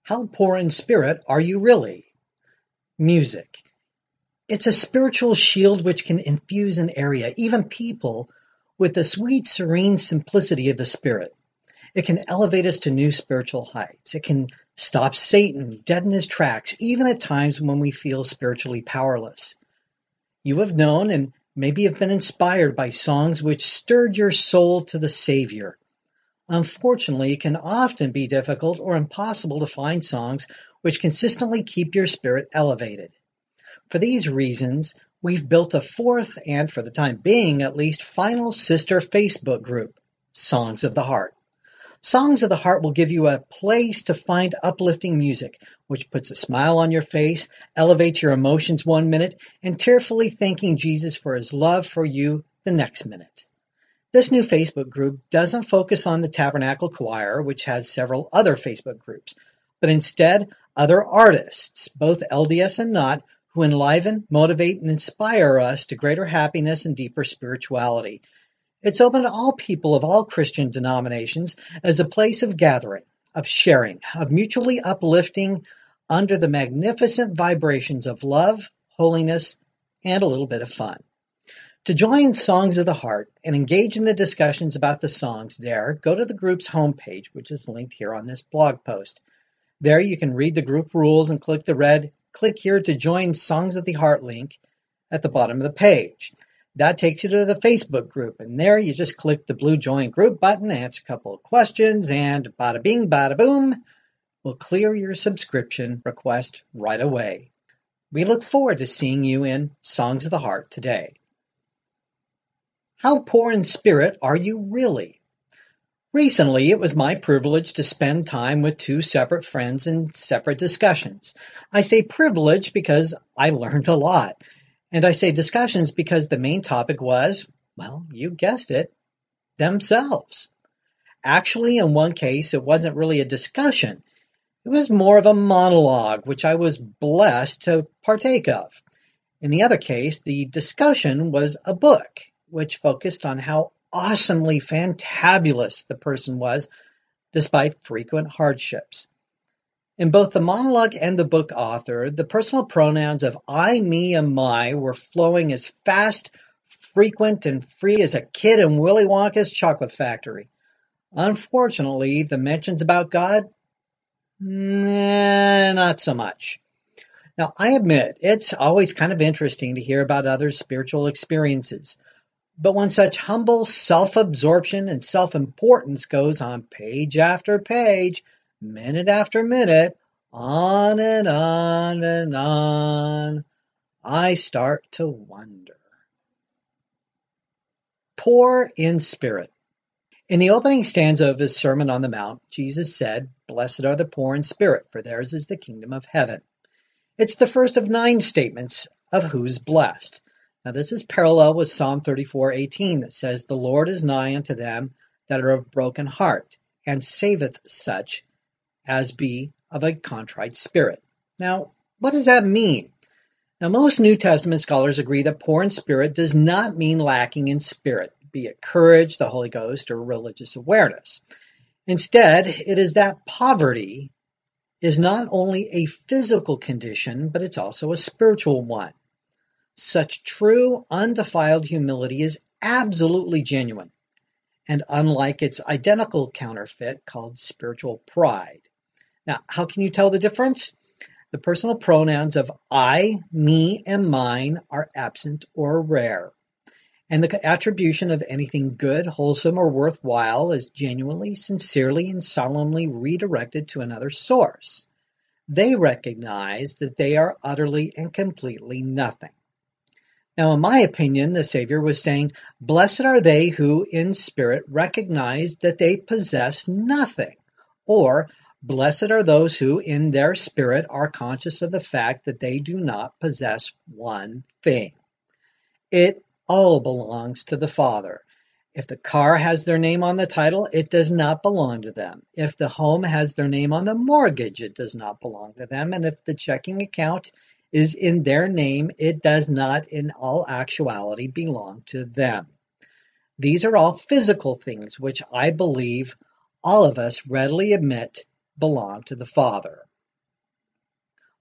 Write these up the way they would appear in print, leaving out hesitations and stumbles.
How poor in spirit are you really? Music. It's a spiritual shield which can infuse an area, even people, with the sweet, serene simplicity of the Spirit. It can elevate us to new spiritual heights. It can stop Satan dead in his tracks, even at times when we feel spiritually powerless. You have known and maybe have been inspired by songs which stirred your soul to the Savior. Unfortunately, it can often be difficult or impossible to find songs which consistently keep your spirit elevated. For these reasons, we've built a fourth and, for the time being at least, final sister Facebook group, Songs of the Heart. Songs of the Heart will give you a place to find uplifting music, which puts a smile on your face, elevates your emotions 1 minute, and tearfully thanking Jesus for his love for you the next minute. This new Facebook group doesn't focus on the Tabernacle Choir, which has several other Facebook groups, but instead other artists, both LDS and not, who enliven, motivate, and inspire us to greater happiness and deeper spirituality. It's open to all people of all Christian denominations as a place of gathering, of sharing, of mutually uplifting under the magnificent vibrations of love, holiness, and a little bit of fun. To join Songs of the Heart and engage in the discussions about the songs there, go to the group's homepage, which is linked here on this blog post. There you can read the group rules and click the red "Click here to join Songs of the Heart" link at the bottom of the page. That takes you to the Facebook group, and there you just click the blue Join Group button, answer a couple of questions, and bada bing, bada boom, we'll clear your subscription request right away. We look forward to seeing you in Songs of the Heart today. How poor in spirit are you really? Recently, it was my privilege to spend time with two separate friends in separate discussions. I say privilege because I learned a lot. And I say discussions because the main topic was, well, you guessed it, themselves. Actually, in one case, it wasn't really a discussion. It was more of a monologue, which I was blessed to partake of. In the other case, the discussion was a book, which focused on how awesomely fantabulous the person was, despite frequent hardships. In both the monologue and the book author, the personal pronouns of I, me, and my were flowing as fast, frequent, and free as a kid in Willy Wonka's chocolate factory. Unfortunately, the mentions about God, not so much. Now, I admit, it's always kind of interesting to hear about others' spiritual experiences. But when such humble self-absorption and self-importance goes on page after page, minute after minute, on and on and on, I start to wonder. Poor in spirit. In the opening stanza of his Sermon on the Mount, Jesus said, "Blessed are the poor in spirit, for theirs is the kingdom of heaven." It's the first of 9 statements of who's blessed. Now this is parallel with Psalm 34:18 that says, "The Lord is nigh unto them that are of broken heart, and saveth such as be of a contrite spirit." Now, what does that mean? Now, most New Testament scholars agree that poor in spirit does not mean lacking in spirit, be it courage, the Holy Ghost, or religious awareness. Instead, it is that poverty is not only a physical condition, but it's also a spiritual one. Such true, undefiled humility is absolutely genuine, and unlike its identical counterfeit called spiritual pride. Now, how can you tell the difference? The personal pronouns of I, me, and mine are absent or rare, and the attribution of anything good, wholesome, or worthwhile is genuinely, sincerely, and solemnly redirected to another source. They recognize that they are utterly and completely nothing. Now, in my opinion, the Savior was saying, "Blessed are they who in spirit recognize that they possess nothing," or "Blessed are those who in their spirit are conscious of the fact that they do not possess one thing." It all belongs to the Father. If the car has their name on the title, it does not belong to them. If the home has their name on the mortgage, it does not belong to them. And if the checking account is in their name, it does not in all actuality belong to them. These are all physical things which I believe all of us readily admit belong to the Father.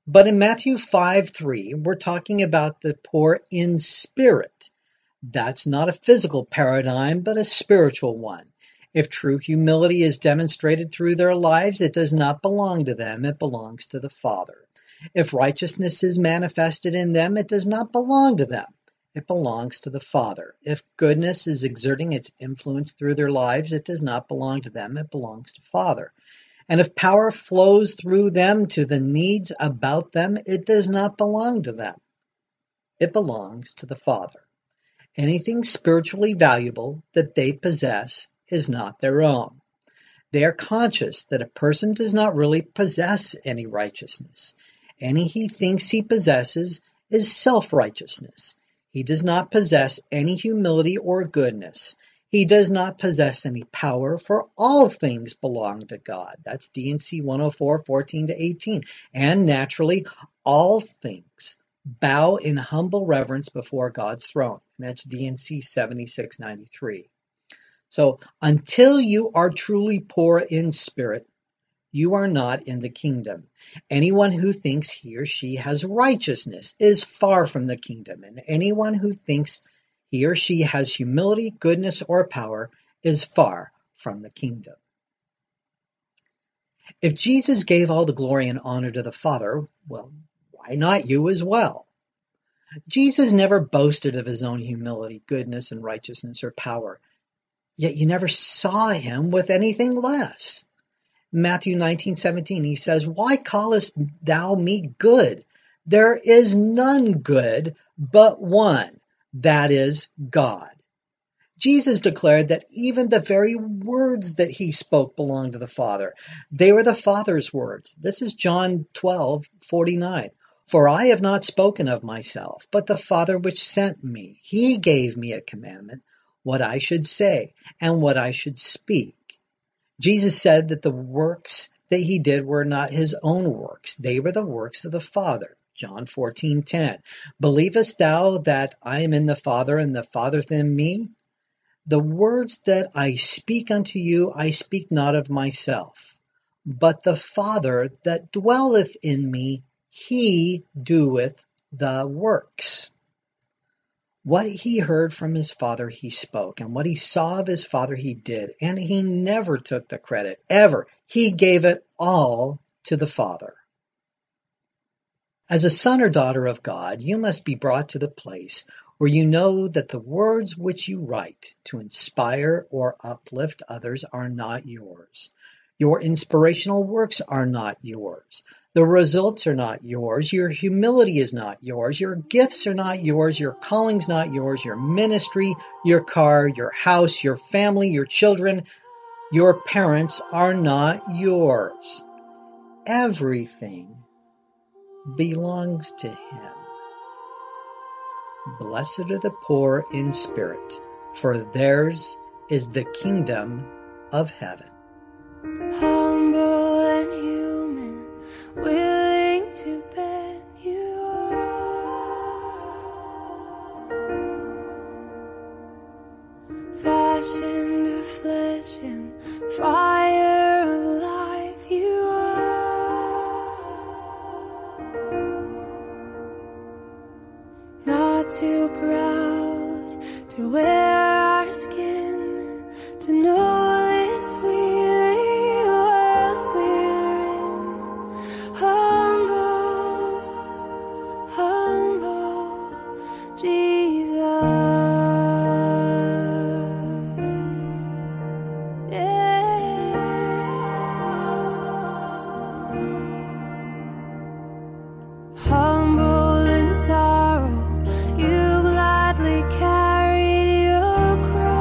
But in Matthew 5:3, we're talking about the poor in spirit. That's not a physical paradigm, but a spiritual one. If true humility is demonstrated through their lives, it does not belong to them, it belongs to the Father. If righteousness is manifested in them, it does not belong to them, it belongs to the Father. If goodness is exerting its influence through their lives, it does not belong to them, it belongs to Father. And if power flows through them to the needs about them, it does not belong to them, it belongs to the Father. Anything spiritually valuable that they possess is not their own. They are conscious that a person does not really possess any righteousness. Any he thinks he possesses is self-righteousness. He does not possess any humility or goodness. He does not possess any power, for all things belong to God. That's D&C 104:14-18. And naturally, all things bow in humble reverence before God's throne. And that's D&C 7693. So until you are truly poor in spirit, you are not in the kingdom. Anyone who thinks he or she has righteousness is far from the kingdom, and anyone who thinks he or she has humility, goodness, or power is far from the kingdom. If Jesus gave all the glory and honor to the Father, well, why not you as well? Jesus never boasted of his own humility, goodness, and righteousness or power. Yet you never saw him with anything less. Matthew 19:17, he says, "Why callest thou me good? There is none good but one, that is God." Jesus declared that even the very words that he spoke belonged to the Father. They were the Father's words. This is John 12:49. "For I have not spoken of myself, but the Father which sent me. He gave me a commandment, what I should say and what I should speak." Jesus said that the works that he did were not his own works. They were the works of the Father. John 14:10. "Believest thou that I am in the Father and the Father in me? The words that I speak unto you, I speak not of myself, but the Father that dwelleth in me, he doeth the works." What he heard from his Father he spoke, and what he saw of his Father he did, and he never took the credit, ever. He gave it all to the Father. As a son or daughter of God, you must be brought to the place where you know that the words which you write to inspire or uplift others are not yours. Your inspirational works are not yours. The results are not yours. Your humility is not yours. Your gifts are not yours. Your calling's not yours. Your ministry, your car, your house, your family, your children, your parents are not yours. Everything belongs to him. Blessed are the poor in spirit, for theirs is the kingdom of heaven. Humble and human, willing to bend you are. Fashioned of flesh and fire of life you are. Not too proud to wear our skin, to know this weary world we're in. Humble, humble, Jesus. Yeah. Humble in sorrow, you gladly carried your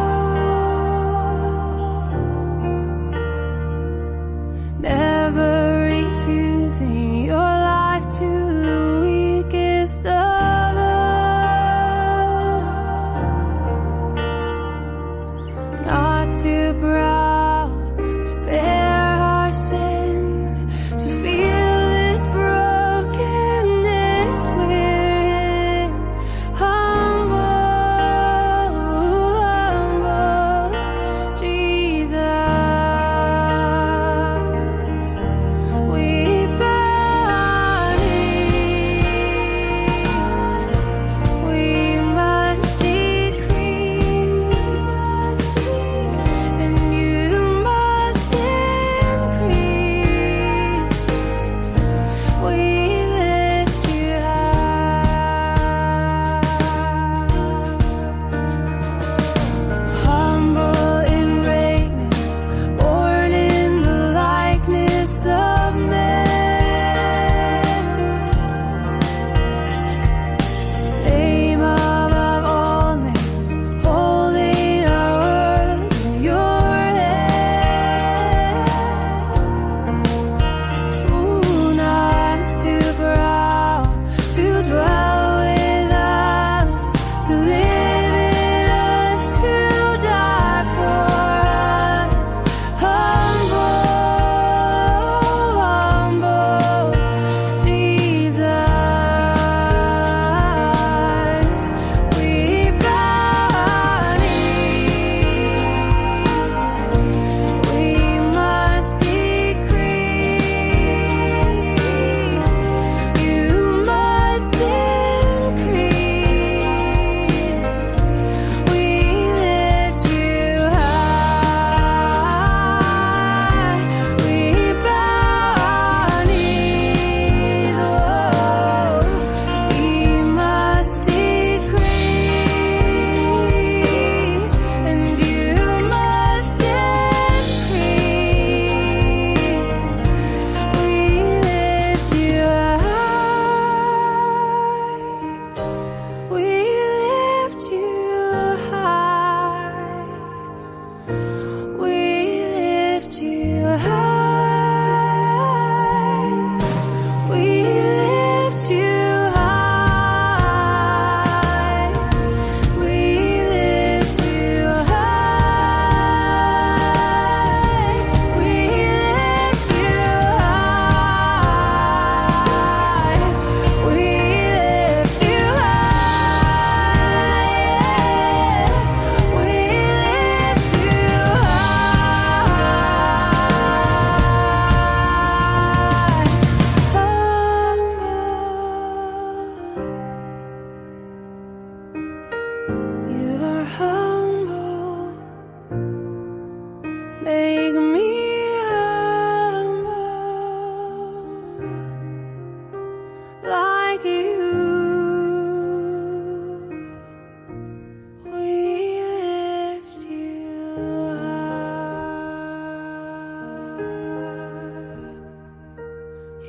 cross, never refusing your life to the weakest of us. Not too proud to bear our sin, to feel this brokenness we're in. Humble, humble, Jesus. We bow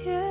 yeah.